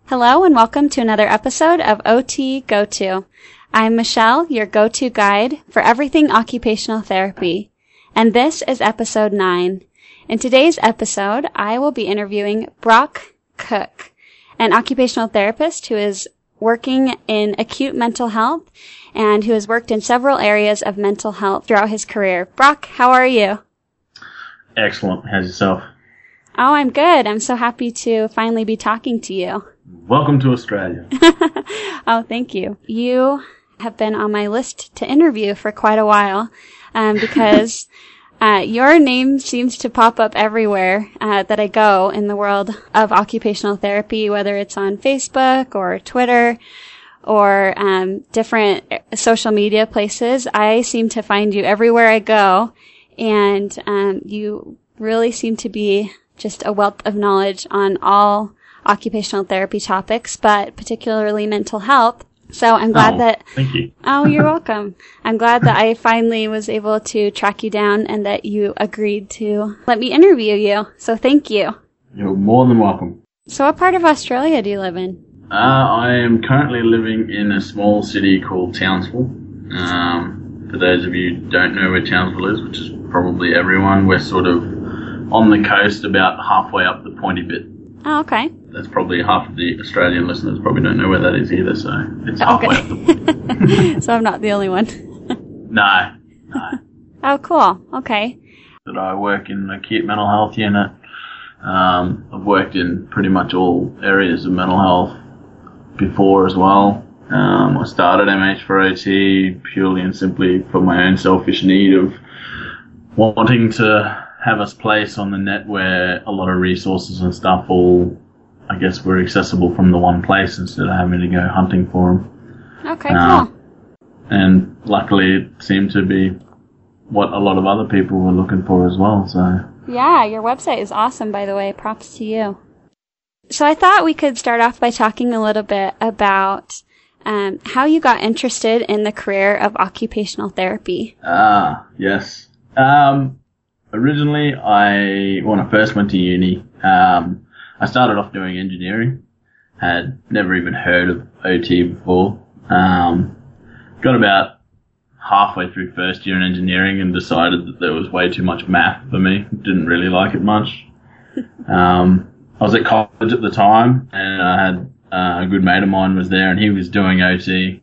Hello and welcome to another episode of OT Go-To. I'm Michelle, your go-to guide for everything occupational therapy, and this is episode 9. In today's episode, I will be interviewing Brock Cook, an occupational therapist who is working in acute mental health and who has worked in several areas of mental health throughout his career. Brock, how are you? Excellent. How's yourself? Oh, I'm good. I'm so happy to finally be talking to you. Welcome to Australia. Oh, thank you. You have been on my list to interview for quite a while because your name seems to pop up everywhere that I go in the world of occupational therapy, whether it's on Facebook or Twitter or different social media places. I seem to find you everywhere I go, and you really seem to be just a wealth of knowledge on all occupational therapy topics, but particularly mental health. So I'm glad that... Thank you. Oh, you're welcome. I'm glad that I finally was able to track you down and that you agreed to let me interview you. So thank you. You're more than welcome. So what part of Australia do you live in? I am currently living in a small city called Townsville. For those of you who don't know where Townsville is, which is probably everyone, we're sort of on the coast about halfway up the pointy bit. Oh, okay. That's probably half of the Australian listeners probably don't know where that is either, so it's halfway up the point. So I'm not the only one. No. Oh, cool. Okay. That I work in an acute mental health unit. I've worked in pretty much all areas of mental health before as well. I started MH4OT purely and simply for my own selfish need of wanting to have a place on the net where a lot of resources and stuff all, I guess, were accessible from the one place instead of having to go hunting for them. Okay, cool. And luckily it seemed to be what a lot of other people were looking for as well, so... Yeah, your website is awesome, by the way. Props to you. So I thought we could start off by talking a little bit about how you got interested in the career of occupational therapy. Yes. Originally, when I first went to uni, I started off doing engineering. Had never even heard of OT before. Got about halfway through first year in engineering and decided that there was way too much math for me. Didn't really like it much. I was at college at the time, and I had a good mate of mine was there, and he was doing OT.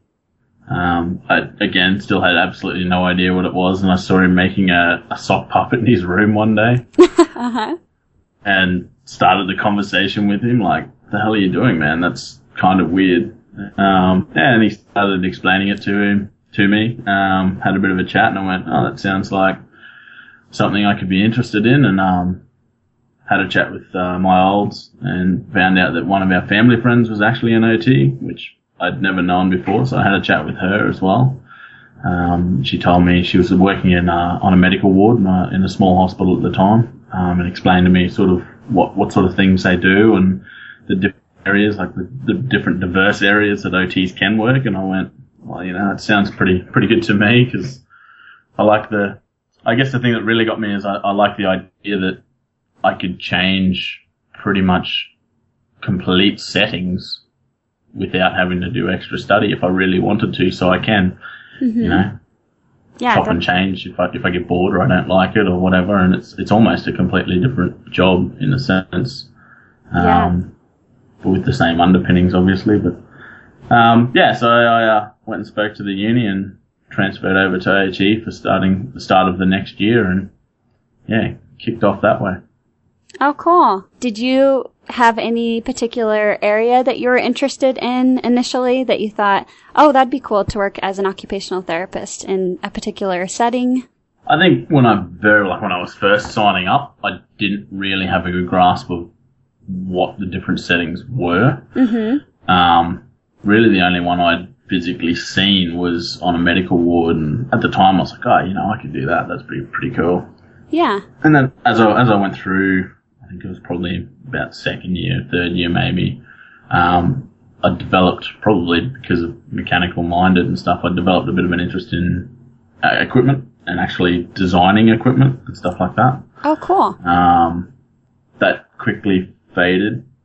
I, again, still had absolutely no idea what it was, and I saw him making a sock puppet in his room one day. Uh-huh. And started the conversation with him, like, what the hell are you doing, man? That's kind of weird. And he started explaining it to me. Had a bit of a chat, and I went, oh, that sounds like something I could be interested in, and had a chat with my olds and found out that one of our family friends was actually an OT, which I'd never known before, so I had a chat with her as well. She told me she was working on a medical ward in a small hospital at the time, and explained to me sort of what sort of things they do and the different areas, like the different diverse areas that OTs can work. And I went, well, it sounds pretty good to me, because I guess the thing that really got me is I like the idea that I could change pretty much complete settings without having to do extra study if I really wanted to, so I can, chop and change if I get bored or I don't like it or whatever, and it's almost a completely different job in a sense, but with the same underpinnings, obviously. But so I went and spoke to the uni and transferred over to OHE for the start of the next year, and kicked off that way. Oh, cool. Did you have any particular area that you were interested in initially that you thought, oh, that'd be cool to work as an occupational therapist in a particular setting? I think when I was first signing up, I didn't really have a good grasp of what the different settings were. Mm-hmm. Really the only one I'd physically seen was on a medical ward, and at the time I was like, I could do that. That's pretty cool. Yeah. And then as I went through, I think it was probably about second year, third year maybe, I developed, probably because of mechanical minded and stuff, I developed a bit of an interest in equipment and actually designing equipment and stuff like that. Oh, cool. That quickly faded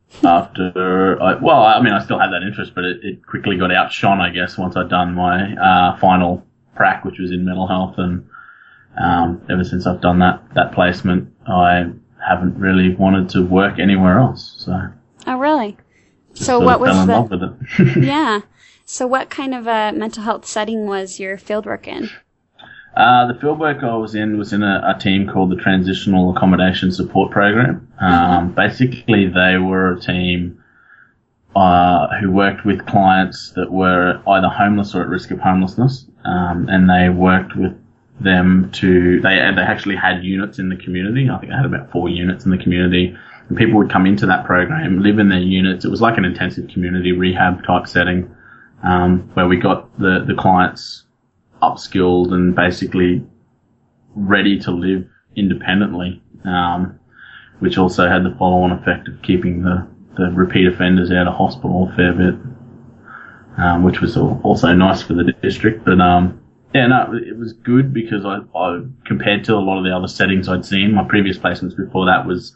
after, I still had that interest, but it quickly got outshone, I guess, once I'd done my final prac, which was in mental health. And ever since I've done that placement, I haven't really wanted to work anywhere else. So. Oh, really? So what was fell in love with it. Yeah. So what kind of a mental health setting was your fieldwork in? The fieldwork I was in a team called the Transitional Accommodation Support Program. Basically, they were a team who worked with clients that were either homeless or at risk of homelessness, and they worked with them they actually had units in the community. I think they had about 4 units in the community, and people would come into that program, live in their units. It was like an intensive community rehab type setting, where we got the clients upskilled and basically ready to live independently, which also had the follow-on effect of keeping the repeat offenders out of hospital a fair bit, which was also nice for the district. But it was good because I compared to a lot of the other settings I'd seen, my previous placements before that was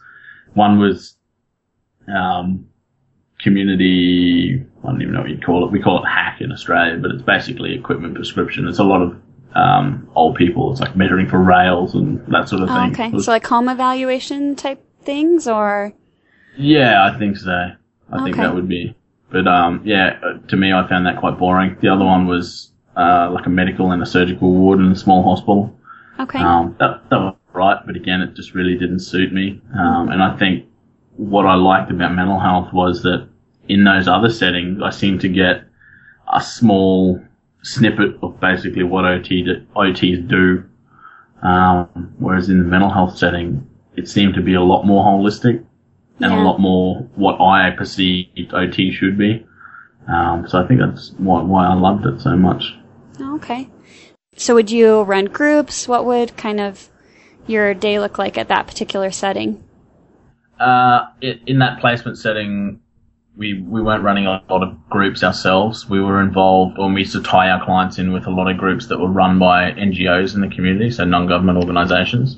community, I don't even know what you'd call it. We call it HACC in Australia, but it's basically equipment prescription. It's a lot of old people. It's like measuring for rails and that sort of thing. Okay, so like home evaluation type things, or? Yeah, I think so. I think that would be. But to me, I found that quite boring. The other one was like a medical and a surgical ward in a small hospital. Okay. That was right, but again, it just really didn't suit me. And I think what I liked about mental health was that in those other settings, I seemed to get a small snippet of basically what OTs do, whereas in the mental health setting, it seemed to be a lot more holistic and a lot more what I perceived OT should be. So I think that's why I loved it so much. Okay. So would you run groups? What would kind of your day look like at that particular setting? In that placement setting, we weren't running a lot of groups ourselves. We were involved, or we used to tie our clients in with a lot of groups that were run by NGOs in the community, so non-government organisations.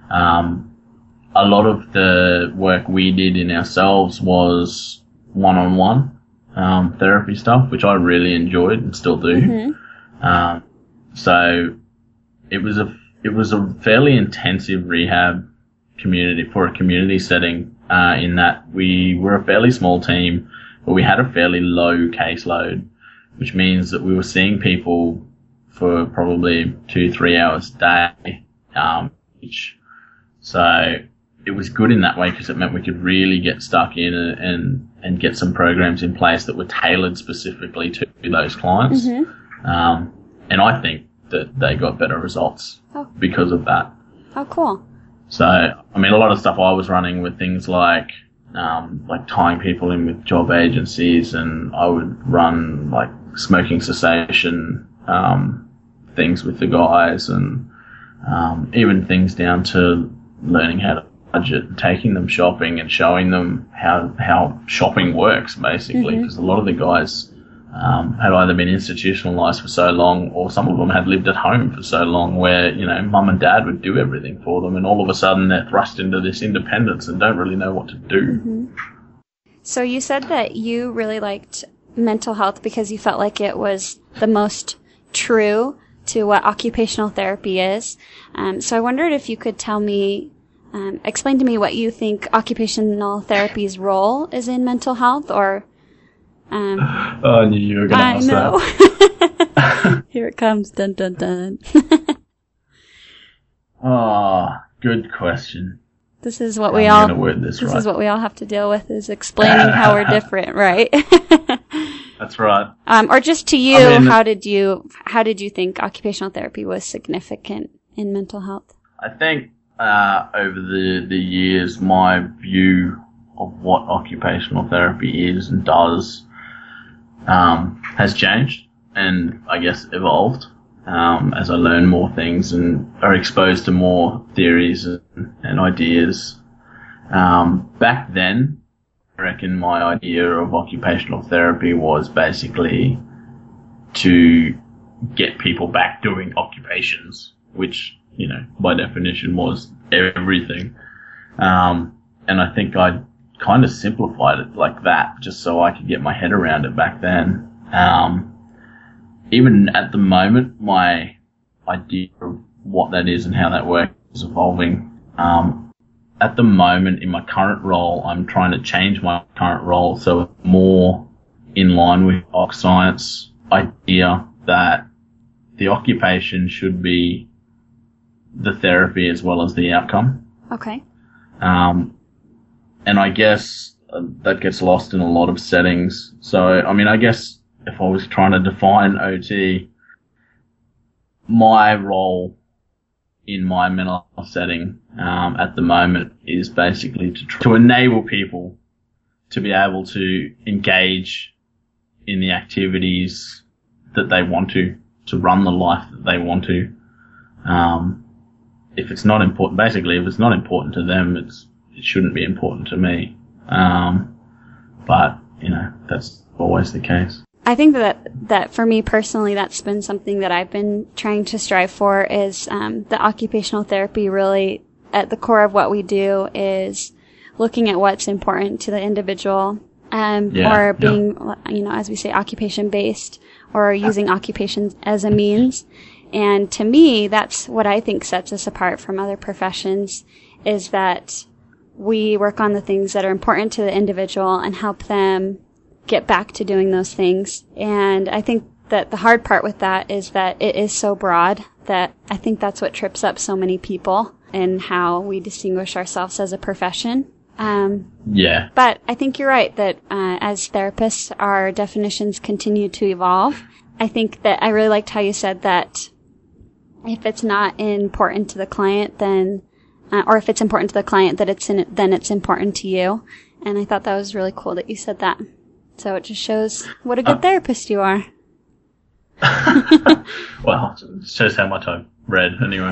A lot of the work we did in ourselves was one-on-one therapy stuff, which I really enjoyed and still do. Mm-hmm. So it was a fairly intensive rehab community for a community setting, in that we were a fairly small team, but we had a fairly low caseload, which means that we were seeing people for probably 2-3 hours a day each. So it was good in that way because it meant we could really get stuck in and get some programs in place that were tailored specifically to those clients. Mm-hmm. And I think that they got better results because of that. Oh, cool. So, I mean, a lot of stuff I was running with things like tying people in with job agencies, and I would run like smoking cessation, things with the guys, and, even things down to learning how to budget, and taking them shopping and showing them how shopping works, basically, because a lot of the guys, had either been institutionalized for so long, or some of them had lived at home for so long where, mum and dad would do everything for them, and all of a sudden they're thrust into this independence and don't really know what to do. Mm-hmm. So you said that you really liked mental health because you felt like it was the most true to what occupational therapy is. So I wondered if you could tell me, explain to me what you think occupational therapy's role is in mental health, or I knew you were going to ask that. I know. Here it comes. Dun, dun, dun. Good question. This is what we all have to deal with, is explaining how we're different, right? That's right. Or just to you, how did you think occupational therapy was significant in mental health? I think over the years, my view of what occupational therapy is and does has changed, and I guess evolved as I learn more things and are exposed to more theories and ideas. Back then, I reckon my idea of occupational therapy was basically to get people back doing occupations, which, by definition was everything. And I think I kind of simplified it like that just so I could get my head around it back then. Even at the moment, my idea of what that is and how that works is evolving. At the moment, in my current role, I'm trying to change my current role so it's more in line with Oc Science idea that the occupation should be the therapy as well as the outcome. Okay. And I guess that gets lost in a lot of settings. So, I mean, I guess if I was trying to define OT, my role in my mental health setting at the moment is basically to enable people to be able to engage in the activities that they want to run the life that they want to. If it's not important, basically, if it's not important to them, it shouldn't be important to me. But, you know, that's always the case. I think that for me personally, that's been something that I've been trying to strive for is the occupational therapy really at the core of what we do is looking at what's important to the individual or being, you know, as we say, occupation based or using occupation as a means. And to me, that's what I think sets us apart from other professions is that we work on the things that are important to the individual and help them get back to doing those things. And I think that the hard part with that is that it is so broad that I think that's what trips up so many people and how we distinguish ourselves as a profession. But I think you're right that as therapists, our definitions continue to evolve. I think that I really liked how you said that if it's not important to the client, then, or if it's important to the client, that then it's important to you. And I thought that was really cool that you said that. So it just shows what a good therapist you are. Well, it shows how much I've read anyway.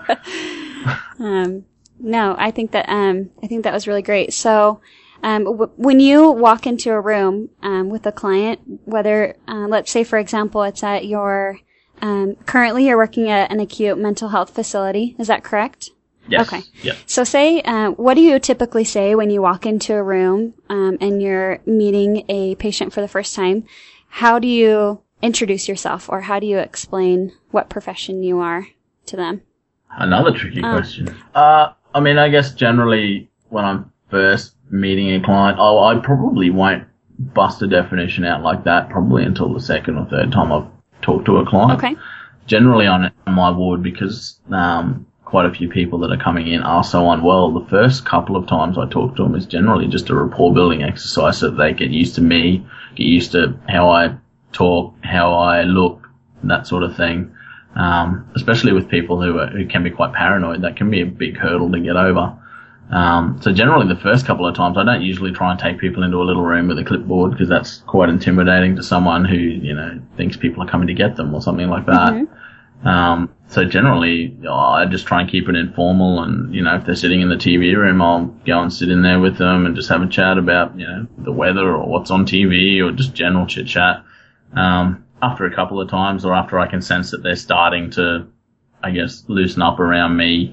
No, I think that was really great. So, when you walk into a room, with a client, whether, let's say for example, it's at your, currently you're working at an acute mental health facility. Is that correct? Yes. Okay. Yeah. So say, what do you typically say when you walk into a room, and you're meeting a patient for the first time? How do you introduce yourself or how do you explain what profession you are to them? Another tricky question. I mean, I guess generally when I'm first meeting a client, I probably won't bust a definition out like that probably until the second or third time I've talked to a client. Okay. Generally on my ward because, quite a few people that are coming in are so unwell. The first couple of times I talk to them is generally just a rapport building exercise so that they get used to me, get used to how I talk, how I look, that sort of thing. Especially with people who can be quite paranoid, that can be a big hurdle to get over. So generally the first couple of times I don't usually try and take people into a little room with a clipboard because that's quite intimidating to someone who, you know, thinks people are coming to get them or something like that. Mm-hmm. So generally, I just try and keep it informal and, you know, if they're sitting in the TV room, I'll go and sit in there with them and just have a chat about, you know, the weather or what's on TV or just general chit chat. After a couple of times or after I can sense that they're starting to, I guess, loosen up around me,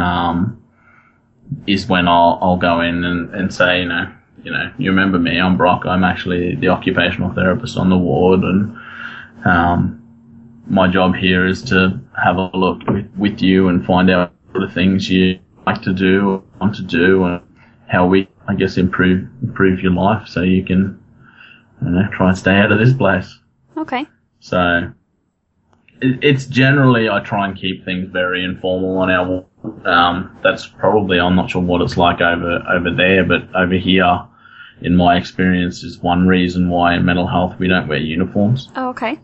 is when I'll go in and say, you know, you remember me, I'm Brock, I'm actually the occupational therapist on the ward and, my job here is to have a look with you and find out what sort of things you like to do or want to do and how we, I guess, improve your life so you can, you know, try and stay out of this place. Okay. So it's generally, I try and keep things very informal on our ward. That's probably, I'm not sure what it's like over there, but over here, in my experience, is one reason why in mental health we don't wear uniforms. Oh, okay.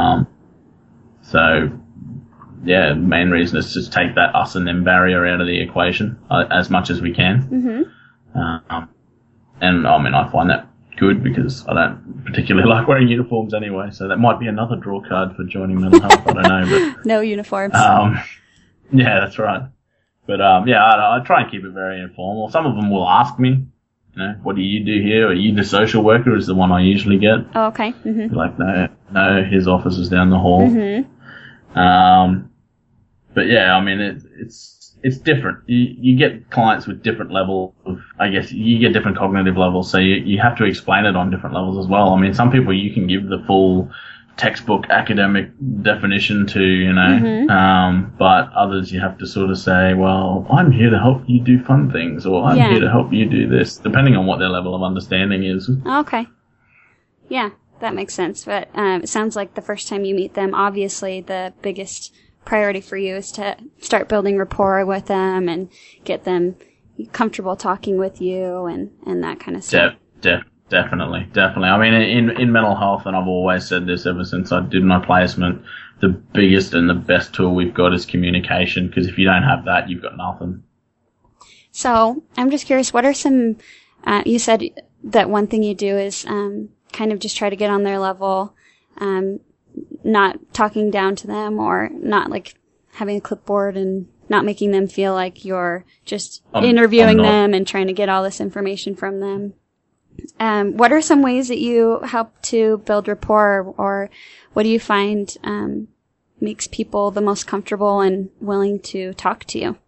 So, yeah, the main reason is to take that us and them barrier out of the equation as much as we can. Mm-hmm. And, I mean, I find that good because I don't particularly like wearing uniforms anyway, so that might be another draw card for joining mental health, I don't know. But no uniforms. Yeah, that's right. But, yeah, I try and keep it very informal. Some of them will ask me, you know, what do you do here? Are you the social worker? Is the one I usually get. Oh, okay. Mm-hmm. Like, no, his office is down the hall. Mm-hmm. But yeah, I mean, it's different. You get clients with different level of, I guess, you get different cognitive levels, so you have to explain it on different levels as well. I mean, some people you can give the full textbook academic definition to, you know, but others you have to sort of say, well, I'm here to help you do fun things, or I'm here to help you do this, depending on what their level of understanding is. Okay. Yeah, that makes sense. But it sounds like the first time you meet them, obviously the biggest priority for you is to start building rapport with them and get them comfortable talking with you and that kind of stuff. Definitely. I mean, in mental health, and I've always said this ever since I did my placement, the biggest and the best tool we've got is communication, because if you don't have that, you've got nothing. So I'm just curious, what are some, you said that one thing you do is kind of just try to get on their level, not talking down to them, or not like having a clipboard and not making them feel like you're just interviewing them and trying to get all this information from them. What are some ways that you help to build rapport, or what do you find makes people the most comfortable and willing to talk to you?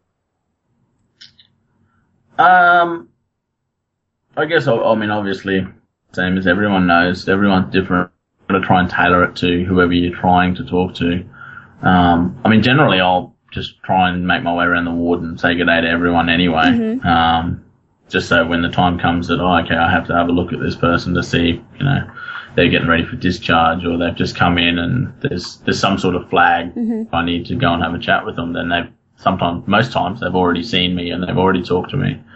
I guess, I mean, obviously, same as everyone knows, everyone's different. Got to try and tailor it to whoever you're trying to talk to. I mean, generally, I'll just try and make my way around the ward and say good day to everyone anyway. Just so when the time comes that, okay, I have to have a look at this person to see, you know, they're getting ready for discharge, or they've just come in and there's some sort of flag. If I need to go and have a chat with them, then most times they've already seen me and they've already talked to me.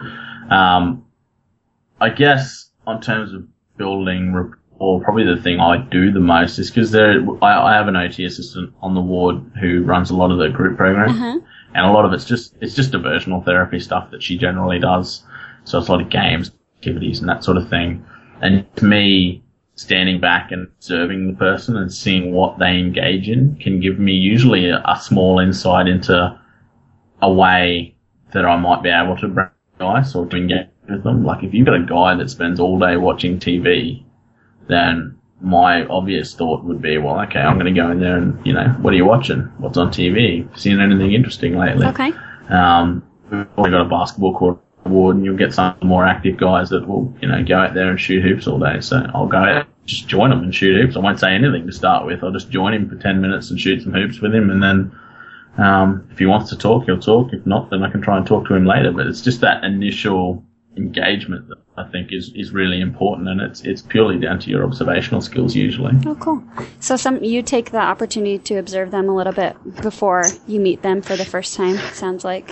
I guess in terms of building rapport, probably the thing I do the most is because I have an OT assistant on the ward who runs a lot of the group programs, and a lot of it's just diversional therapy stuff that she generally does. So it's a lot of games, activities, and that sort of thing. And to me, standing back and observing the person and seeing what they engage in can give me usually a small insight into a way that I might be able to bring guys or to engage with them. Like if you've got a guy that spends all day watching TV, then my obvious thought would be, well, okay, I'm going to go in there and, you know, what are you watching? What's on TV? Seen anything interesting lately? Okay. We've already got a basketball court ward, and you'll get some more active guys that will, you know, go out there and shoot hoops all day. So I'll go out, just join him and shoot hoops. I won't say anything to start with. I'll just join him for 10 minutes and shoot some hoops with him. And then, if he wants to talk, he'll talk. If not, then I can try and talk to him later. But it's just that initial engagement that I think is really important, and it's purely down to your observational skills usually. Oh, cool. So you take the opportunity to observe them a little bit before you meet them for the first time, it sounds like.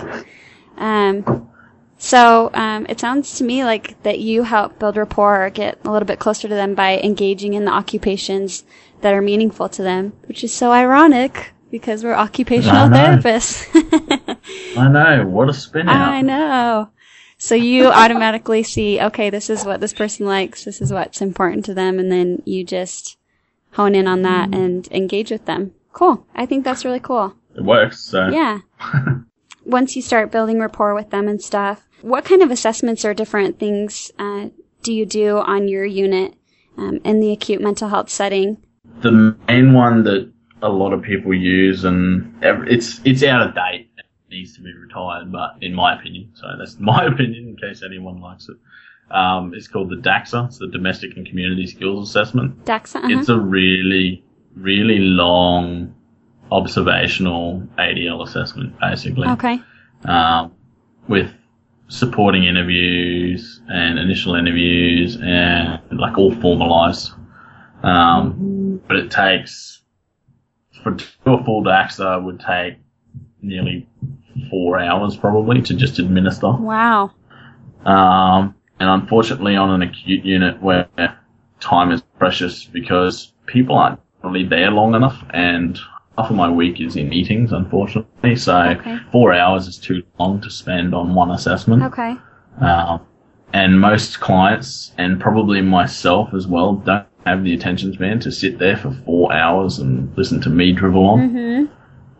So it sounds to me like that you help build rapport or get a little bit closer to them by engaging in the occupations that are meaningful to them, which is so ironic because we're occupational therapists. I know. What a spin out. I know. So you automatically see, okay, this is what this person likes, this is what's important to them, and then you just hone in on that and engage with them. Cool. I think that's really cool. It works, so. Yeah. Once you start building rapport with them and stuff, what kind of assessments or different things do you do on your unit in the acute mental health setting? The main one that a lot of people use, and it's out of date, it needs to be retired, but in my opinion, so that's my opinion in case anyone likes it, it's called the DAXA. It's the Domestic and Community Skills Assessment. DAXA? It's a really, really long observational ADL assessment, basically. Okay. With supporting interviews and initial interviews and like all formalized. But it takes, for a full DAXA would take nearly 4 hours probably to just administer. Wow. And unfortunately on an acute unit where time is precious because people aren't really there long enough, and half of my week is in meetings, unfortunately. So 4 hours is too long to spend on one assessment. Okay. And most clients, and probably myself as well, don't have the attention span to sit there for 4 hours and listen to me drivel on.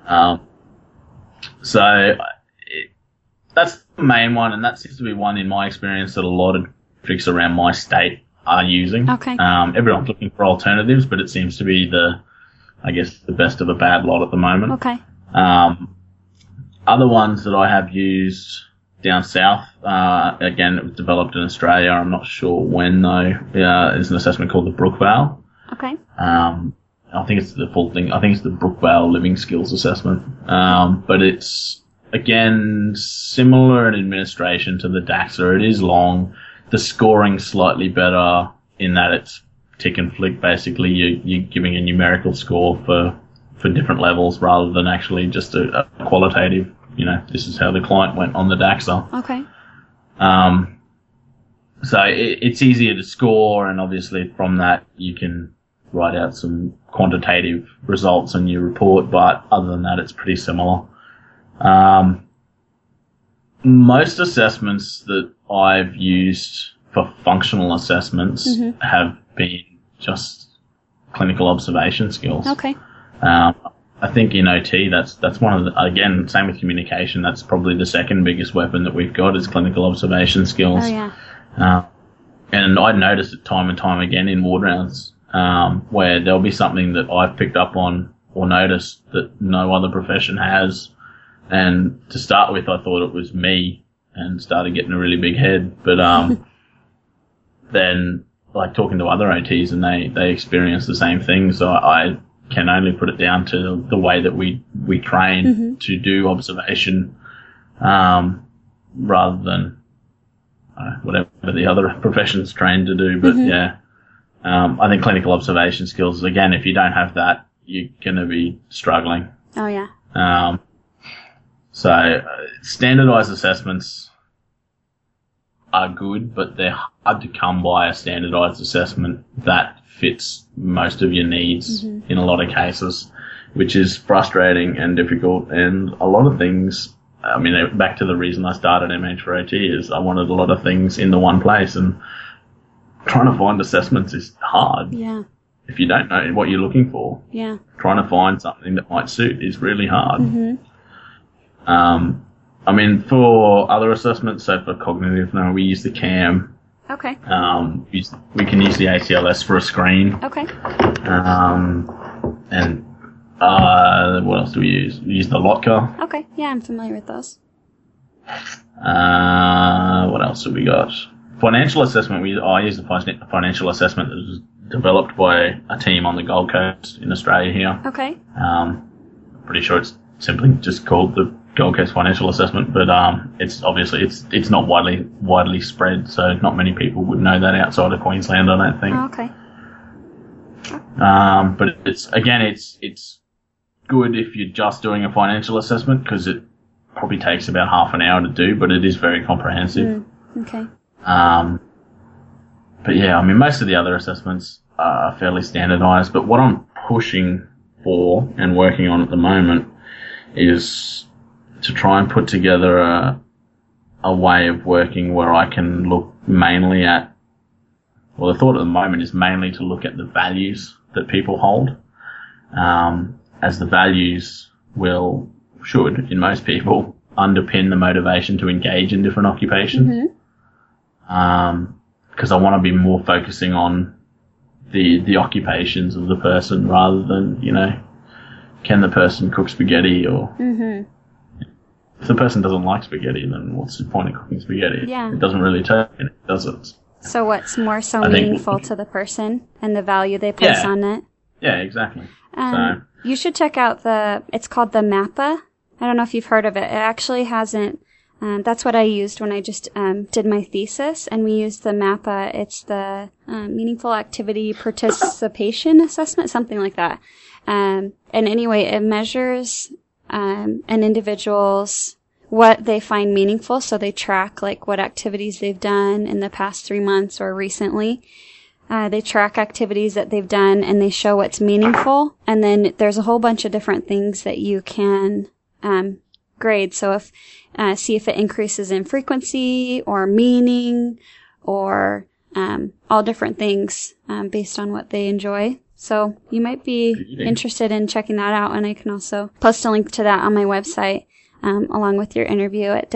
So that's the main one, and that seems to be one in my experience that a lot of districts around my state are using. Okay. Everyone's looking for alternatives, but it seems to be the best of a bad lot at the moment. Okay. Other ones that I have used down south, again, it was developed in Australia. I'm not sure when though. Is an assessment called the Brookvale. Okay. I think it's the full thing. I think it's the Brookvale Living Skills Assessment. But it's, again, similar in administration to the DAXA. It is long. The scoring's slightly better in that it's tick and flick. Basically, you're giving a numerical score for different levels rather than actually just a qualitative, this is how the client went on the DAXA. Okay. So it's easier to score, and obviously from that you can write out some quantitative results in your report, but other than that, it's pretty similar. Most assessments that I've used for functional assessments have been just clinical observation skills. Okay. I think in OT, that's one of the, again, same with communication, that's probably the second biggest weapon that we've got is clinical observation skills. Oh, yeah. And I noticed it time and time again in ward rounds, where there'll be something that I've picked up on or noticed that no other profession has. And to start with, I thought it was me and started getting a really big head. But then, like, talking to other OTs, and they experience the same thing. So I can only put it down to the way that we train to do observation, rather than whatever the other professions train to do. But I think clinical observation skills, again, if you don't have that, you're going to be struggling. Oh, yeah. So standardized assessments are good, but they're hard to come by a standardized assessment that fits most of your needs in a lot of cases, which is frustrating and difficult. And a lot of things, I mean, back to the reason I started MH4OT is I wanted a lot of things in the one place, and trying to find assessments is hard. Yeah. If you don't know what you're looking for, trying to find something that might suit is really hard. I mean, for other assessments, so for cognitive, we use the CAM. Okay. We can use the ACLS for a screen. Okay. And what else do we use? We use the LOTCA. Okay. Yeah, I'm familiar with those. What else have we got? Financial assessment. I use the financial assessment that was developed by a team on the Gold Coast in Australia here. Okay. Pretty sure it's simply just called the Gold Coast Financial Assessment, but it's obviously it's not widely spread, so not many people would know that outside of Queensland, I don't think. Oh, okay. But it's good if you're just doing a financial assessment, because it probably takes about half an hour to do, but it is very comprehensive. Okay. But yeah, I mean, most of the other assessments are fairly standardized, but what I'm pushing for and working on at the moment is to try and put together a way of working where I can look mainly at, well, the thought at the moment is mainly to look at the values that people hold, as the values should, in most people, underpin the motivation to engage in different occupations. Because I want to be more focusing on the occupations of the person rather than, can the person cook spaghetti, or if the person doesn't like spaghetti, then what's the point of cooking spaghetti? Yeah. It doesn't really take it, does it? So what's more meaningful to the person and the value they place on it? Yeah, exactly. You should check out it's called the MAPA. I don't know if you've heard of it. It actually hasn't, that's what I used when I just did my thesis, and we used the MAPA. It's the Meaningful Activity Participation Assessment, something like that. And anyway, it measures an individual's what they find meaningful. So they track like what activities they've done in the past 3 months or recently. They track activities that they've done, and they show what's meaningful. And then there's a whole bunch of different things that you can grade. So see if it increases in frequency or meaning, or all different things based on what they enjoy. So you might be interested in checking that out, and I can also post a link to that on my website, along with your interview at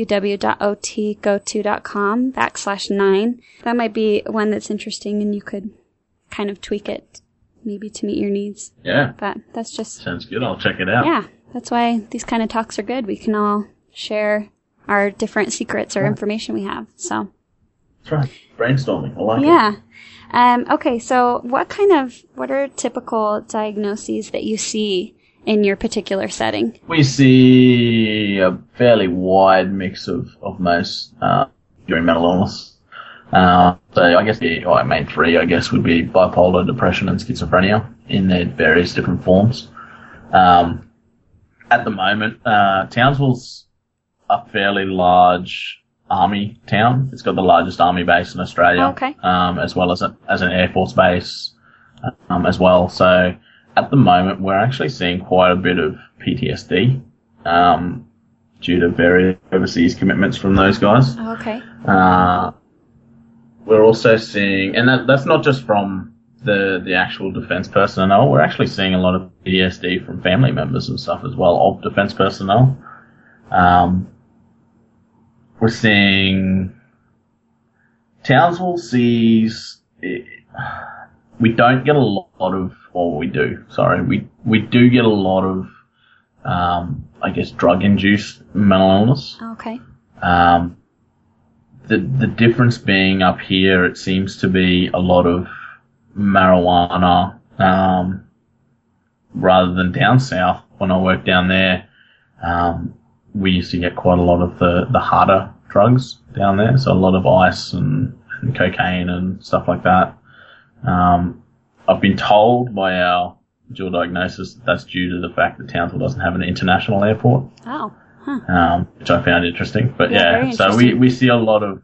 www.otgoto.com/9. That might be one that's interesting, and you could kind of tweak it maybe to meet your needs. Yeah. But that's just... Sounds good. I'll check it out. Yeah. That's why these kind of talks are good. We can all share our different secrets or information we have. So that's right. Brainstorming. I like it. Yeah. Okay. So what are typical diagnoses that you see in your particular setting? We see a fairly wide mix of most during mental illness. So I guess the main three, would be bipolar, depression, and schizophrenia in their various different forms. At the moment, Townsville's a fairly large army town. It's got the largest army base in Australia, okay. As well as an Air Force base as well. So at the moment, we're actually seeing quite a bit of PTSD due to various overseas commitments from those guys. Okay. We're also seeing, and that's not just from the actual defense personnel. We're actually seeing a lot of PTSD from family members and stuff as well of defense personnel. We're seeing Townsville sees. We don't get a lot of, or we do. Sorry, we do get a lot of, drug-induced mental illness. Okay. The difference being up here, it seems to be a lot of marijuana, rather than down south. When I worked down there, we used to get quite a lot of the harder drugs down there. So a lot of ice and cocaine and stuff like that. I've been told by our dual diagnosis that's due to the fact that Townsville doesn't have an international airport. Oh. Huh. Which I found interesting. But yeah, so we see a lot of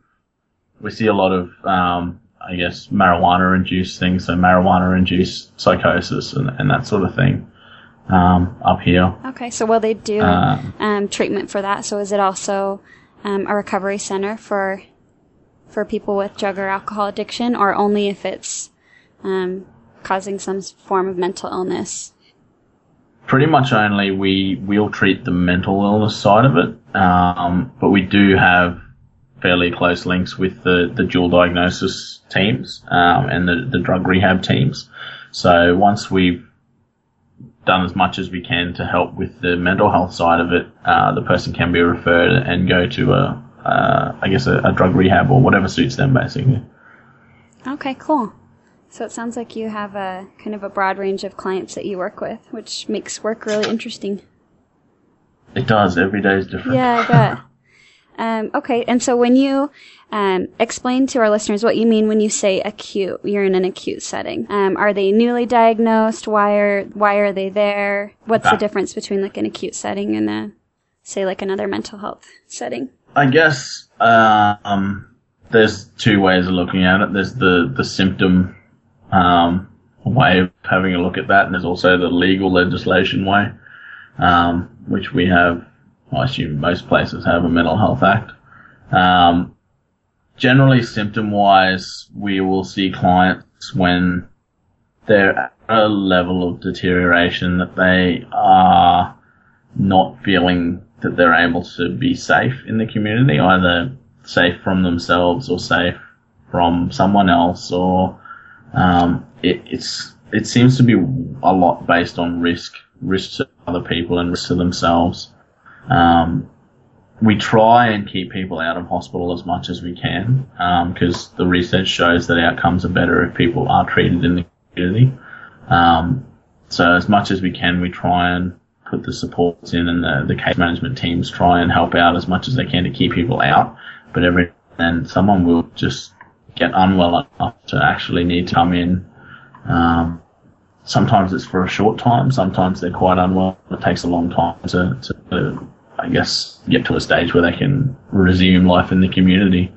marijuana-induced things, so marijuana-induced psychosis and that sort of thing up here. Okay, so will they do treatment for that? So is it also a recovery center for people with drug or alcohol addiction, or only if it's causing some form of mental illness? Pretty much only we'll treat the mental illness side of it, but we do have fairly close links with the dual diagnosis teams and the drug rehab teams. So once we've done as much as we can to help with the mental health side of it, the person can be referred and go to a drug rehab or whatever suits them, basically. Okay, cool. So it sounds like you have a kind of a broad range of clients that you work with, which makes work really interesting. It does. Every day is different. Yeah, I bet. Okay, and so when you explain to our listeners what you mean when you say acute, you're in an acute setting. Are they newly diagnosed? Why are they there? What's the difference between like an acute setting and another mental health setting? I guess there's two ways of looking at it. There's the symptom way of having a look at that, and there's also the legal legislation way, which we have. I assume most places have a mental health act. Generally, symptom-wise, we will see clients when they're at a level of deterioration that they are not feeling that they're able to be safe in the community, either safe from themselves or safe from someone else, or it seems to be a lot based on risk to other people and risk to themselves. We try and keep people out of hospital as much as we can, because the research shows that outcomes are better if people are treated in the community. So as much as we can, we try and put the supports in, and the case management teams try and help out as much as they can to keep people out. But every then someone will just get unwell enough to actually need to come in. Sometimes it's for a short time. Sometimes they're quite unwell. It takes a long time to I guess, get to a stage where they can resume life in the community.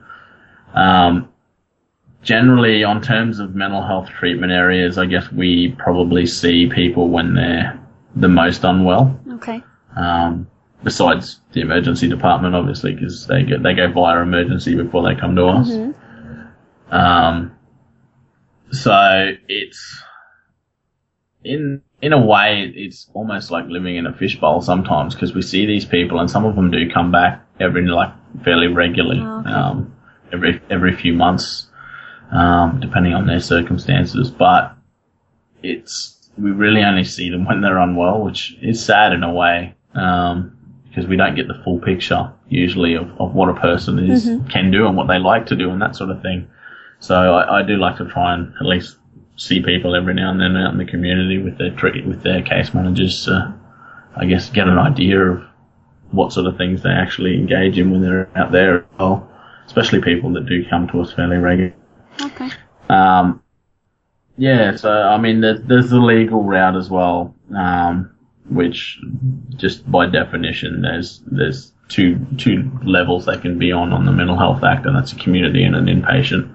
Generally, on terms of mental health treatment areas, I guess we probably see people when they're the most unwell. Okay. Besides the emergency department, obviously, because they go via emergency before they come to us. Mm-hmm. So it's in a way, it's almost like living in a fishbowl sometimes, because we see these people and some of them do come back fairly regularly, every few months, depending on their circumstances. But we really only see them when they're unwell, which is sad in a way. because we don't get the full picture usually of what a person can do and what they like to do and that sort of thing. So I do like to try and at least see people every now and then out in the community with their case managers to, I guess, get an idea of what sort of things they actually engage in when they're out there as well, especially people that do come to us fairly regularly. Okay. Yeah, so I mean, there's the legal route as well, which just by definition there's two levels they can be on the Mental Health Act, and that's a community and an inpatient.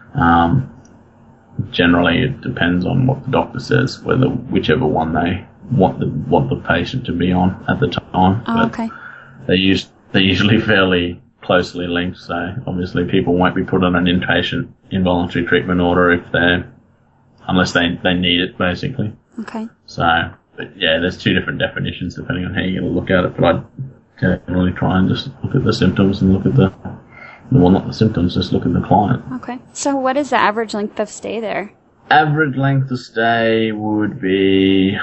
Generally, it depends on what the doctor says, whichever one they want the patient to be on at the time. Oh, okay. They're usually fairly closely linked, so obviously people won't be put on an inpatient involuntary treatment order unless they need it, basically. Okay. So, but yeah, there's two different definitions depending on how you're going to look at it, but I generally try and just look at the symptoms and look at well, not the symptoms, just look at the client. Okay. So what is the average length of stay there? Average length of stay would be,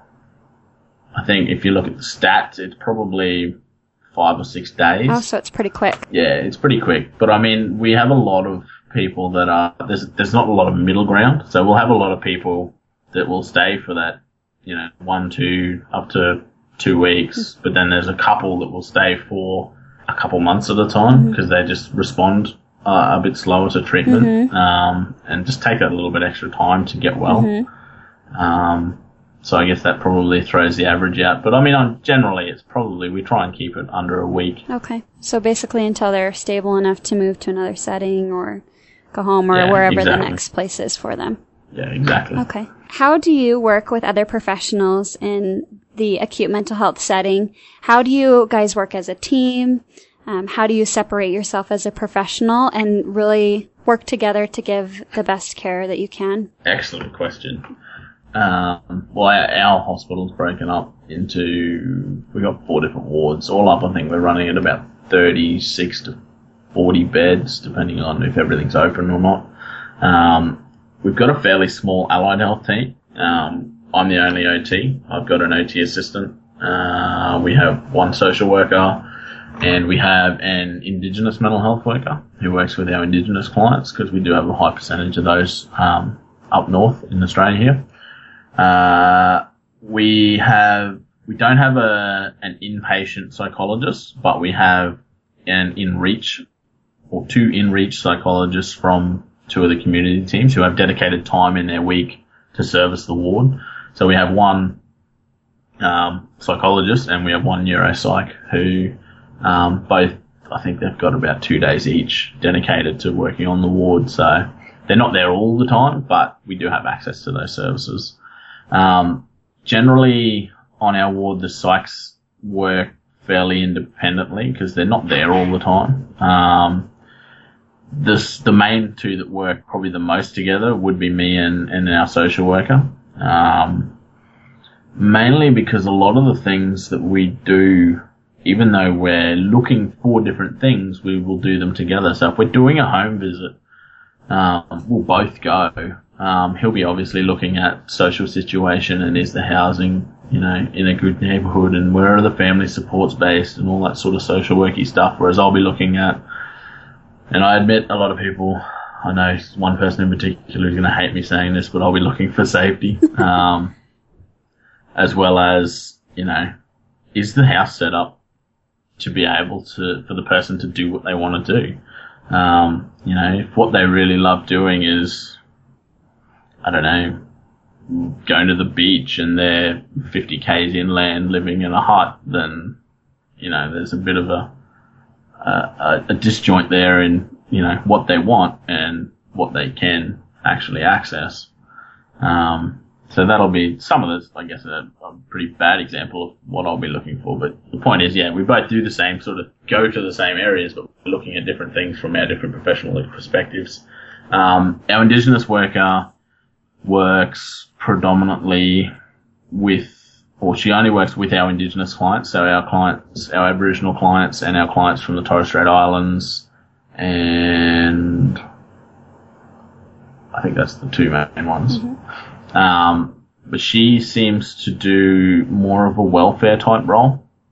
I think if you look at the stats, it's probably 5 or 6 days. Oh, so it's pretty quick. Yeah, it's pretty quick. But I mean, we have a lot of people that are, there's not a lot of middle ground. So we'll have a lot of people that will stay for that, 1, 2, up to 2 weeks. But then there's a couple that will stay for a couple months at a time because they just respond a bit slower to treatment and just take a little bit extra time to get well. So I guess that probably throws the average out. But I mean, generally, we try and keep it under a week. Okay. So basically until they're stable enough to move to another setting or go home or wherever the next place is for them. Yeah, exactly. Okay. How do you work with other professionals in the acute mental health setting? How do you guys work as a team? How do you separate yourself as a professional and really work together to give the best care that you can? Excellent question. Well, our hospital's broken up into, we've got 4 different wards. All up, I think we're running at about 36 to 40 beds, depending on if everything's open or not. We've got a fairly small allied health team. I'm the only OT. I've got an OT assistant. We have 1 social worker, and we have an Indigenous mental health worker who works with our Indigenous clients because we do have a high percentage of those up north in Australia here. We don't have an inpatient psychologist, but we have an in-reach or 2 in-reach psychologists from 2 of the community teams who have dedicated time in their week to service the ward. So we have 1 psychologist and we have 1 neuropsych who both, I think they've got about 2 days each dedicated to working on the ward. So they're not there all the time, but we do have access to those services. Generally on our ward, the psychs work fairly independently because they're not there all the time. The main 2 that work probably the most together would be me and our social worker. Mainly because a lot of the things that we do, even though we're looking for different things, we will do them together. So if we're doing a home visit, we'll both go. He'll be obviously looking at social situation and is the housing, in a good neighbourhood and where are the family supports based and all that sort of social worky stuff. Whereas I'll be looking at, and I admit a lot of people, I know one person in particular who's going to hate me saying this, but I'll be looking for safety, as well as, is the house set up to be able for the person to do what they want to do? If what they really love doing is, I don't know, going to the beach and they're 50 k's inland living in a hut, then, there's a bit of a disjoint there in, what they want and what they can actually access. So that'll be some of this, I guess, a pretty bad example of what I'll be looking for. But the point is, we both do the same sort of, go to the same areas, but we're looking at different things from our different professional perspectives. Our Indigenous worker works predominantly she only works with our Indigenous clients, so our Aboriginal clients and our clients from the Torres Strait Islands, and I think that's the 2 main ones. But she seems to do more of a welfare type role.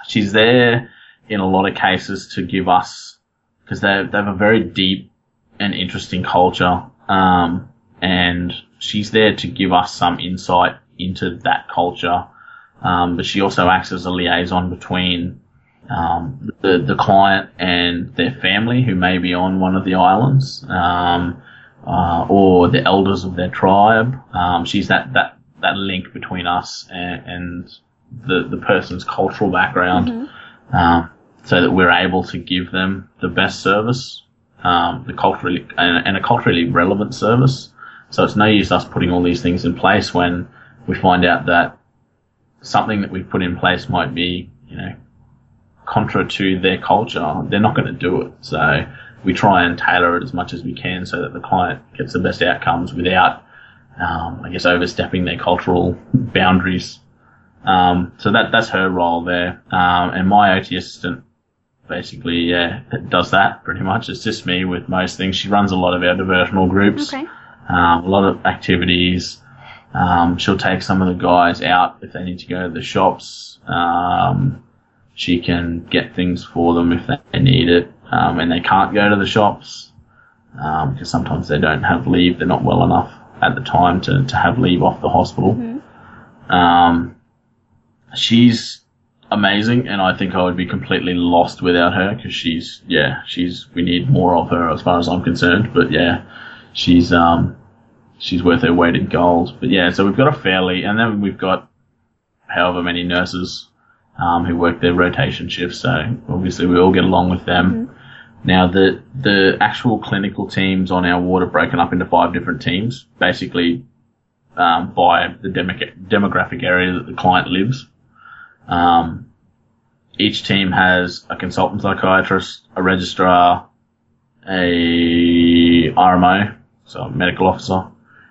she's there in a lot of cases to give us, because they have a very deep and interesting culture, and she's there to give us some insight into that culture. But she also acts as a liaison between the client and their family who may be on one of the islands, or the elders of their tribe. She's that link between us and the person's cultural background, so that we're able to give them the best service, a culturally relevant service. So it's no use us putting all these things in place when we find out that something that we've put in place might be, contra to their culture. They're not going to do it. So we try and tailor it as much as we can so that the client gets the best outcomes without, overstepping their cultural boundaries. So that's her role there. And my OT assistant basically, does that pretty much. It's just me with most things. She runs a lot of our diversional groups, a lot of activities. She'll take some of the guys out if they need to go to the shops. She can get things for them if they need it, and they can't go to the shops, because sometimes they don't have leave. They're not well enough at the time to have leave off the hospital. She's amazing, and I think I would be completely lost without her, because we need more of her as far as I'm concerned. But she's worth her weight in gold. But so we've got and then we've got however many nurses who work their rotation shifts. So obviously we all get along with them. Now the actual clinical teams on our ward are broken up into 5 different teams, basically by the demographic area that the client lives. Each team has a consultant psychiatrist, a registrar, a RMO, so a medical officer,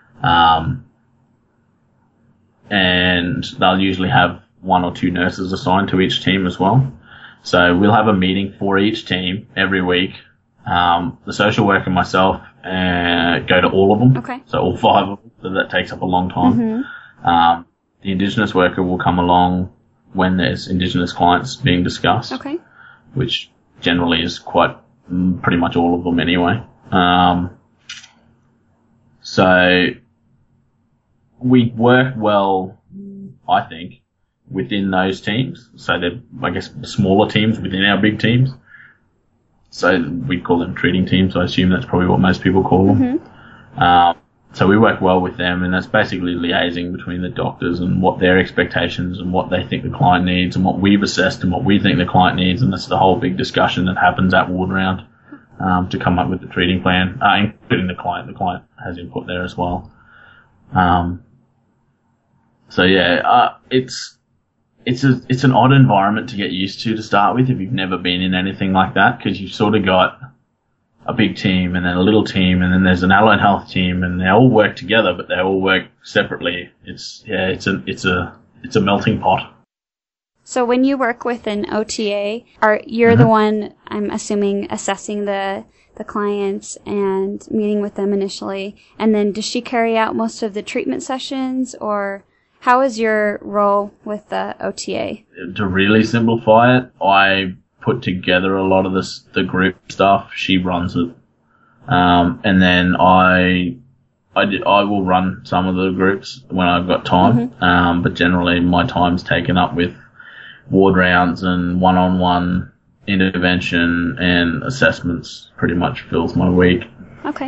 and they'll usually have 1 or 2 nurses assigned to each team as well. So we'll have a meeting for each team every week. The social worker and myself go to all of them. Okay. So all 5 of them. So that takes up a long time. The Indigenous worker will come along when there's Indigenous clients being discussed. Okay. Which generally is pretty much all of them anyway. So we work well, I think, within those teams. So they're, smaller teams within our big teams. So we call them treating teams. I assume that's probably what most people call them. So we work well with them, and that's basically liaising between the doctors and what their expectations and what they think the client needs and what we've assessed and what we think the client needs. And that's the whole big discussion that happens at ward round, to come up with the treating plan, including the client. The client has input there as well. It's an odd environment to get used to start with if you've never been in anything like that, because you've sort of got a big team and then a little team and then there's an allied health team and they all work together but they all work separately. It's a melting pot. So when you work with an OTA, you're the one, I'm assuming, assessing the clients and meeting with them initially, and then does she carry out most of the treatment sessions, or how is your role with the OTA? To really simplify it, I put together a lot of the group stuff. She runs it, and then I will run some of the groups when I've got time. But generally, my time's taken up with ward rounds and one-on-one intervention and assessments. Pretty much fills my week. Okay.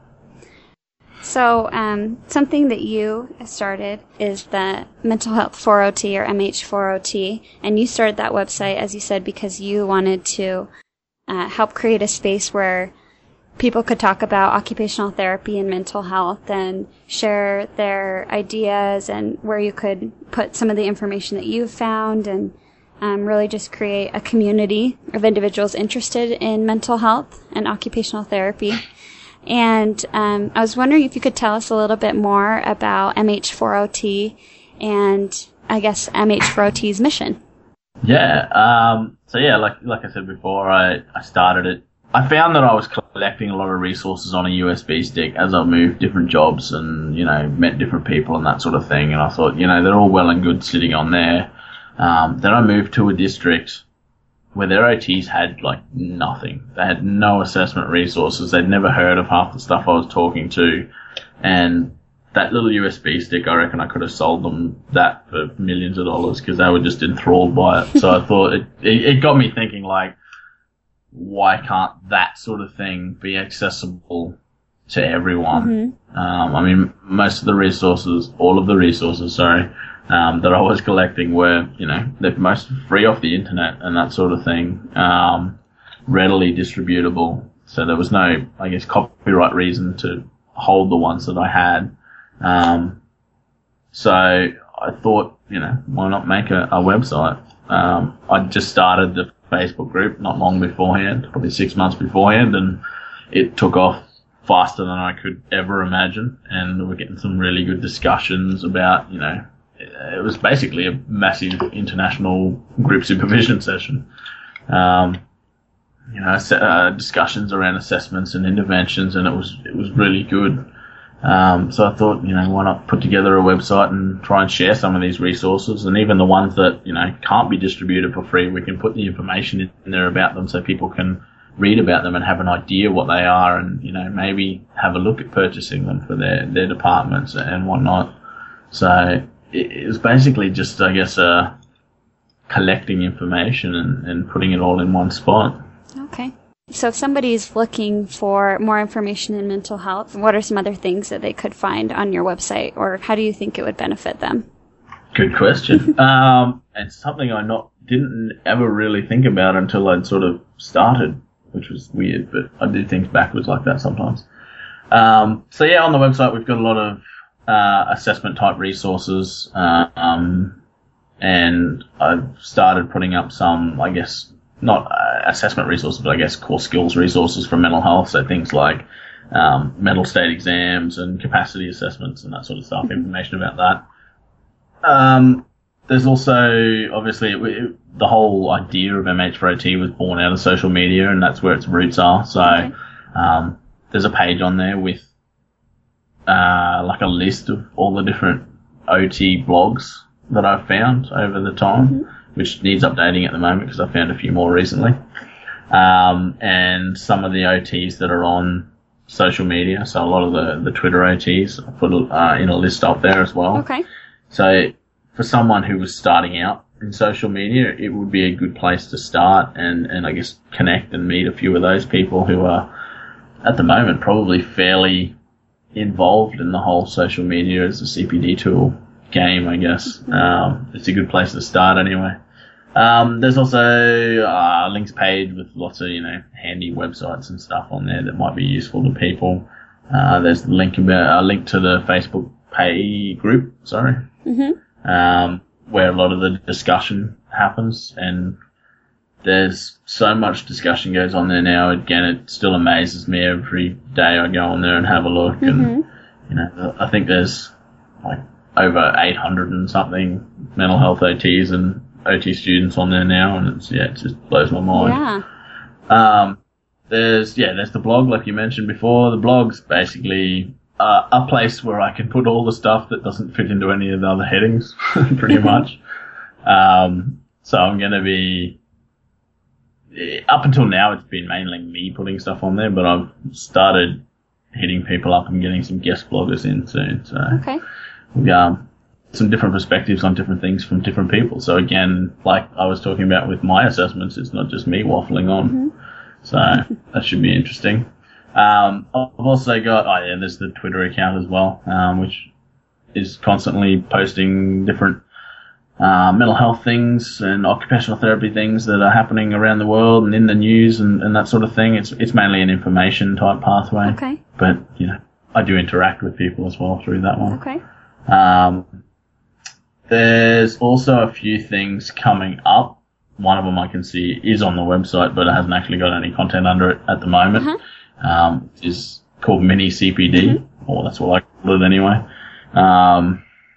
So, something that you started is the Mental Health 4OT or MH4OT, and you started that website, as you said, because you wanted to help create a space where people could talk about occupational therapy and mental health and share their ideas, and where you could put some of the information that you've found, and really just create a community of individuals interested in mental health and occupational therapy. And I was wondering if you could tell us a little bit more about MH4OT and, I guess, MH4OT's mission. Yeah. Like I said before, I started it. I found that I was collecting a lot of resources on a USB stick as I moved different jobs and, met different people and that sort of thing. And I thought, they're all well and good sitting on there. Then I moved to a district where their OTs had like nothing. They had no assessment resources. They'd never heard of half the stuff I was talking to. And that little USB stick, I reckon I could have sold them that for millions of dollars because they were just enthralled by it. So I thought it got me thinking, like, why can't that sort of thing be accessible to everyone? Mm-hmm. I mean, most of the resources, all of the resources, sorry, that I was collecting were, you know, they're most free off the internet and that sort of thing, readily distributable. So there was no, I guess, copyright reason to hold the ones that I had. So I thought, you know, why not make a website? I just started the Facebook group not long beforehand, probably 6 months beforehand, and it took off faster than I could ever imagine. And we're getting some really good discussions about, you know, it was basically a massive international group supervision session. You know, discussions around assessments and interventions, and it was really good. So I thought, you know, why not put together a website and try and share some of these resources, and even the ones that, you know, can't be distributed for free, we can put the information in there about them so people can read about them and have an idea what they are, and, you know, maybe have a look at purchasing them for their departments and whatnot. So it was basically just, I guess, collecting information and putting it all in one spot. Okay. So if somebody's looking for more information in mental health, what are some other things that they could find on your website, or how do you think it would benefit them? Good question. It's something I didn't ever really think about until I'd sort of started, which was weird, but I do things backwards like that sometimes. So yeah, on the website we've got a lot of assessment type resources, and I've started putting up some, I guess, not assessment resources, but I guess core skills resources for mental health. So things like mental state exams and capacity assessments and that sort of stuff, information about that. There's also, obviously, the whole idea of MH4OT was born out of social media, and that's where its roots are. So there's a page on there with like a list of all the different OT blogs that I've found over the time, which needs updating at the moment because I found a few more recently. And some of the OTs that are on social media, so a lot of the Twitter OTs, I put in a list up there as well. Okay. So for someone who was starting out in social media, it would be a good place to start and I guess connect and meet a few of those people who are at the moment probably fairly involved in the whole social media as a CPD tool game, I guess. It's a good place to start anyway. There's also a links page with lots of, you know, handy websites and stuff on there that might be useful to people. There's a link to the Facebook pay group, where a lot of the discussion happens, and there's so much discussion goes on there now. Again, it still amazes me every day I go on there and have a look, and, you know, I think there's like over 800 and something mental health OTs and OT students on there now, and it just blows my mind. Yeah. There's the blog, like you mentioned before. The blog's basically a place where I can put all the stuff that doesn't fit into any of the other headings, pretty much. So I'm going to be, up until now, it's been mainly me putting stuff on there, but I've started hitting people up and getting some guest bloggers in soon. So okay. Some different perspectives on different things from different people. So again, like I was talking about with my assessments, it's not just me waffling on. So that should be interesting. I've also got, there's the Twitter account as well, which is constantly posting different mental health things and occupational therapy things that are happening around the world and in the news and that sort of thing. It's mainly an information type pathway. Okay. But, you know, I do interact with people as well through that one. Okay. There's also a few things coming up. One of them I can see is on the website, but it hasn't actually got any content under it at the moment. Is called Mini CPD, or that's what I call it anyway. I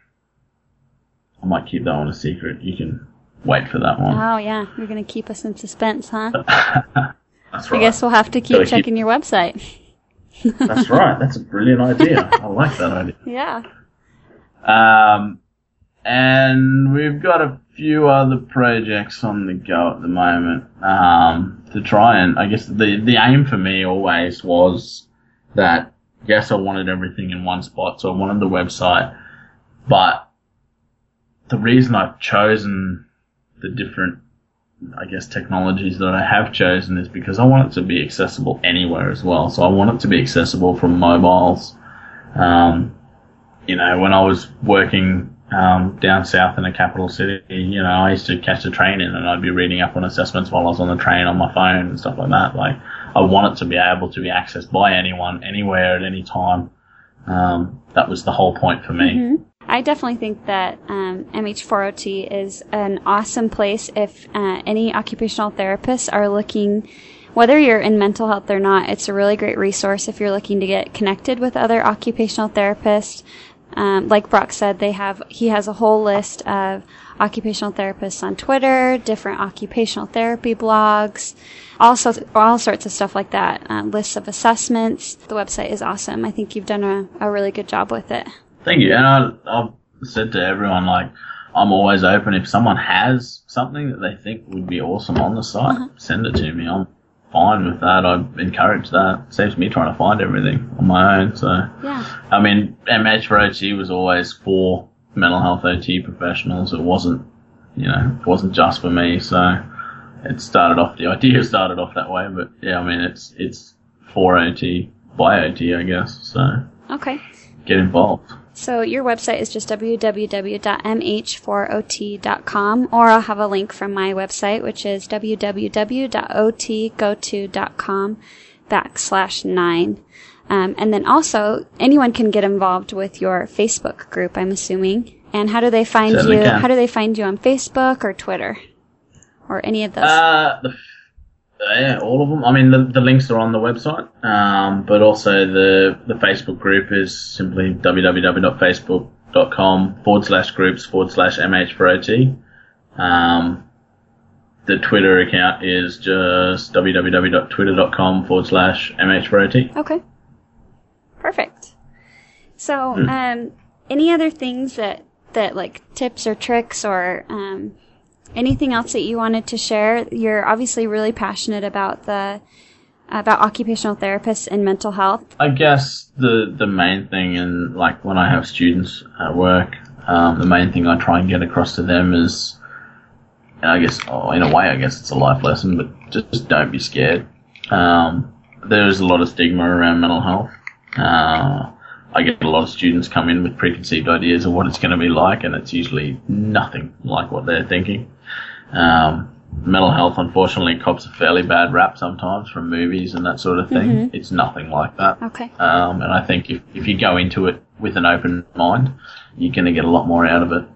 might keep that one a secret. You can wait for that one. Oh, yeah. You're going to keep us in suspense, huh? That's right. I guess we'll have to keep checking your website. That's right. That's a brilliant idea. I like that idea. Yeah. And we've got a few other projects on the go at the moment to try and, I guess the aim for me always was that, yes, I wanted everything in one spot, so I wanted the website, but the reason I've chosen the different, I guess, technologies that I have chosen is because I want it to be accessible anywhere as well. So I want it to be accessible from mobiles. You know, when I was working down south in a capital city, you know, I used to catch the train in and I'd be reading up on assessments while I was on the train on my phone and stuff like that. Like, I want it to be able to be accessed by anyone, anywhere, at any time. That was the whole point for me. Mm-hmm. I definitely think that MH4OT is an awesome place if any occupational therapists are looking, whether you're in mental health or not. It's a really great resource if you're looking to get connected with other occupational therapists. Like Brock said, he has a whole list of occupational therapists on Twitter, different occupational therapy blogs, all sorts of stuff like that, lists of assessments. The website is awesome. I think you've done a really good job with it. Thank you. And I've said to everyone, like, I'm always open. If someone has something that they think would be awesome on the site, send it to me. I'm fine with that. I encourage that. It saves me trying to find everything on my own. So, yeah. I mean, MH4OT was always for mental health OT professionals. It wasn't, you know, it wasn't just for me. So the idea started off that way. But yeah, I mean, it's for OT, by OT, I guess. So, okay. Get involved. So your website is just www.mh4ot.com, or I'll have a link from my website, which is www.otgoto.com/9. And then also, anyone can get involved with your Facebook group, I'm assuming. And how do they find you? How do they find you on Facebook or Twitter? Or any of those? Yeah, all of them. I mean, the links are on the website, but also the Facebook group is simply www.facebook.com/groups/MH4OT. The Twitter account is just www.twitter.com/MH4OT. Okay. Perfect. So, any other things that like tips or tricks or, anything else that you wanted to share? You're obviously really passionate about about occupational therapists and mental health. I guess the main thing, and like when I have students at work, the main thing I try and get across to them is, I guess, in a way, I guess it's a life lesson, but just don't be scared. There's a lot of stigma around mental health. I get a lot of students come in with preconceived ideas of what it's going to be like, and it's usually nothing like what they're thinking. Mental health, unfortunately, cops a fairly bad rap sometimes from movies and that sort of thing. Mm-hmm. It's nothing like that. Okay. And I think if you go into it with an open mind, you're going to get a lot more out of it.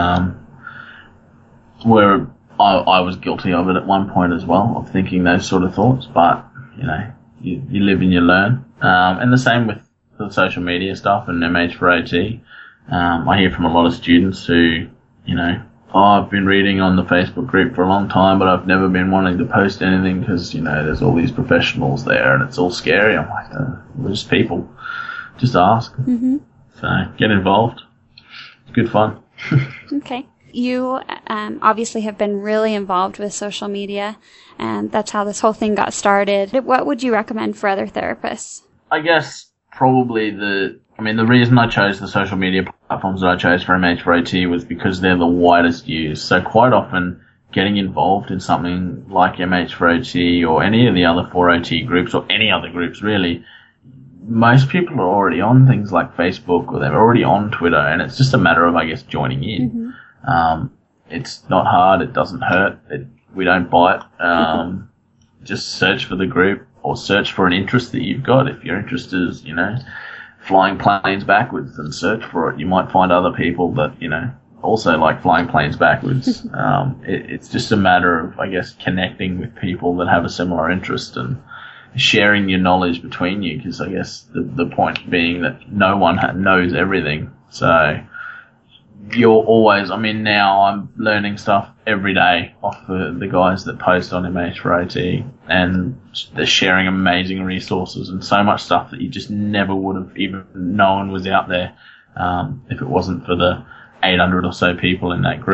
Where I was guilty of it at one point as well, of thinking those sort of thoughts, but, you know, you live and you learn. And the same with the social media stuff and MH4OT. I hear from a lot of students who, you know, I've been reading on the Facebook group for a long time, but I've never been wanting to post anything because, you know, there's all these professionals there and it's all scary. I'm like, we're just people. Just ask. Mm-hmm. So get involved. It's good fun. Okay. You obviously have been really involved with social media, and that's how this whole thing got started. What would you recommend for other therapists? I guess probably the reason I chose the social media platforms that I chose for MH4OT was because they're the widest used. So quite often getting involved in something like MH4OT or any of the other 4OT groups or any other groups really, most people are already on things like Facebook or they're already on Twitter, and it's just a matter of, I guess, joining in. Mm-hmm. It's not hard. It doesn't hurt. We don't bite. Just search for the group or search for an interest that you've got. If your interest is, you know, flying planes backwards, then search for it. You might find other people that, you know, also like flying planes backwards. It's just a matter of, I guess, connecting with people that have a similar interest and sharing your knowledge between you, because I guess the point being that no one knows everything. So you're always, now I'm learning stuff every day off the guys that post on MH4OT, and they're sharing amazing resources and so much stuff that you just never would have even known was out there if it wasn't for the 800 or so people in that group.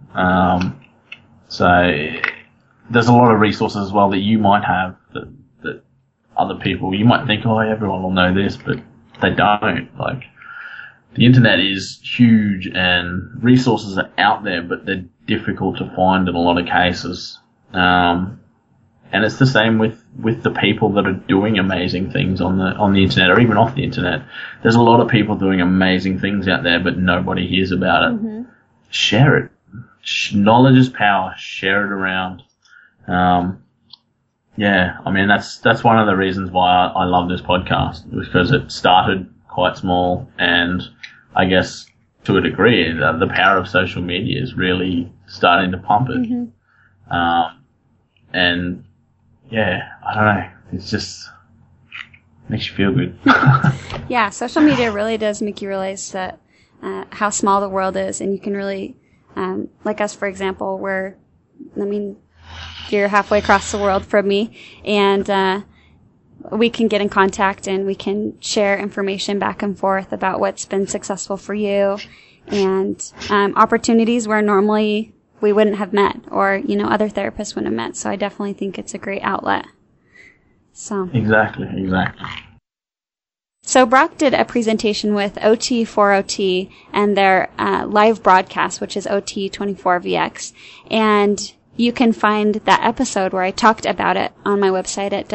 So there's a lot of resources as well that you might have that other people, you might think, oh, everyone will know this, but they don't. Like, the internet is huge and resources are out there, but they're difficult to find in a lot of cases. And it's the same with the people that are doing amazing things on the internet or even off the internet. There's a lot of people doing amazing things out there, but nobody hears about it. Mm-hmm. Share it. Knowledge is power. Share it around. Yeah, I mean, that's one of the reasons why I love this podcast, because it started quite small, and I guess to a degree, the power of social media is really starting to pump it. Mm-hmm. And yeah, I don't know, it's just makes you feel good. Yeah, social media really does make you realize that how small the world is, and you can really, like us, for example, you're halfway across the world from me, and we can get in contact and we can share information back and forth about what's been successful for you, and opportunities where normally we wouldn't have met, or other therapists wouldn't have met. So I definitely think it's a great outlet. So exactly. So Brock did a presentation with OT4OT and their live broadcast, which is OT24VX, and you can find that episode where I talked about it on my website at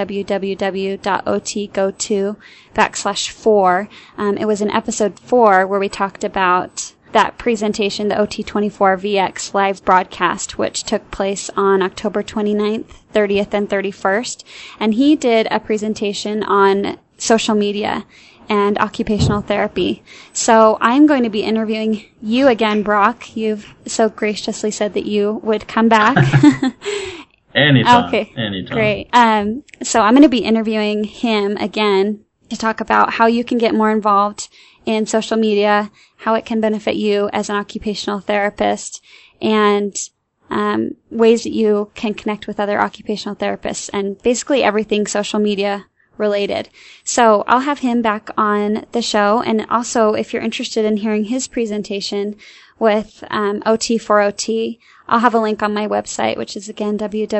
www.otgo2/4. It was in episode 4 where we talked about that presentation, the OT24VX live broadcast, which took place on October 29th, 30th, and 31st. And he did a presentation on social media and occupational therapy. So I'm going to be interviewing you again, Brock. You've so graciously said that you would come back. Anytime. Okay. Anytime. Great. So I'm going to be interviewing him again to talk about how you can get more involved in social media, how it can benefit you as an occupational therapist, and ways that you can connect with other occupational therapists, and basically everything social media related. So I'll have him back on the show. And also, if you're interested in hearing his presentation with OT4OT, I'll have a link on my website, which is again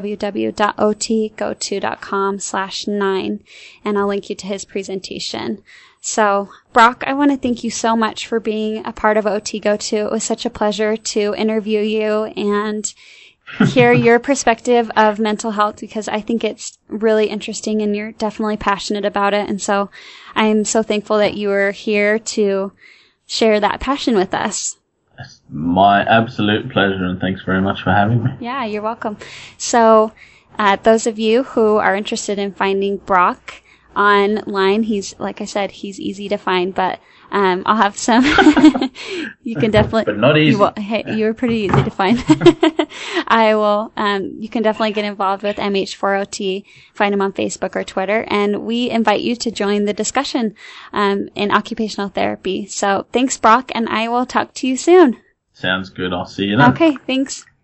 www.otgo2.com/9, and I'll link you to his presentation. So, Brock, I want to thank you so much for being a part of OTGo2. It was such a pleasure to interview you and hear your perspective of mental health, because I think it's really interesting and you're definitely passionate about it. And so I'm so thankful that you were here to share that passion with us. It's my absolute pleasure, and thanks very much for having me. Yeah, you're welcome. So, those of you who are interested in finding Brock online, like I said, he's easy to find, but I'll have some. You can definitely, but not easy. You were pretty easy to find. I will. You can definitely get involved with MH4OT. Find him on Facebook or Twitter, and we invite you to join the discussion in occupational therapy. So thanks, Brock, and I will talk to you soon. Sounds good. I'll see you then. Okay, thanks.